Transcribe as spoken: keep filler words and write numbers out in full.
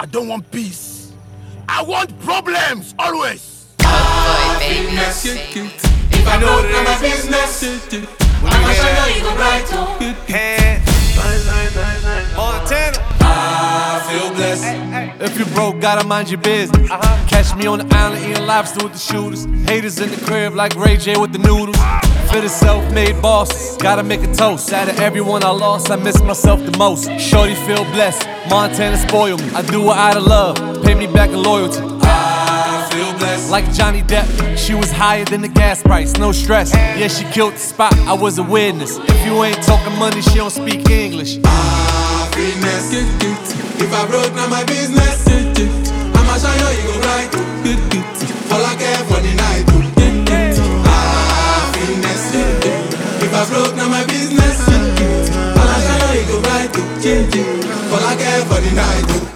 I don't want peace. I want problems always. Oh boy, baby. If I know it, my business. I'ma show you go bright on. Hand. Montana. I feel blessed. If you broke, gotta mind your business. Uh-huh. Catch me on the island eating lobster with the shooters. Haters in the crib like Ray J with the noodles. For the self-made bosses, gotta make a toast. Out of everyone I lost, I miss myself the most. Shorty feel blessed, Montana spoil me. I do it out of love, pay me back in loyalty. I feel blessed. Like Johnny Depp, she was higher than the gas price, no stress. Yeah, she killed the spot, I was a witness. If you ain't talking money, she don't speak English. Ah, finesse. If I broke, now my business. I'ma show you, you go right. All I care for the night. Ah, finesse. If I broke, now my business. I'ma show you, you go right. All I care for the night.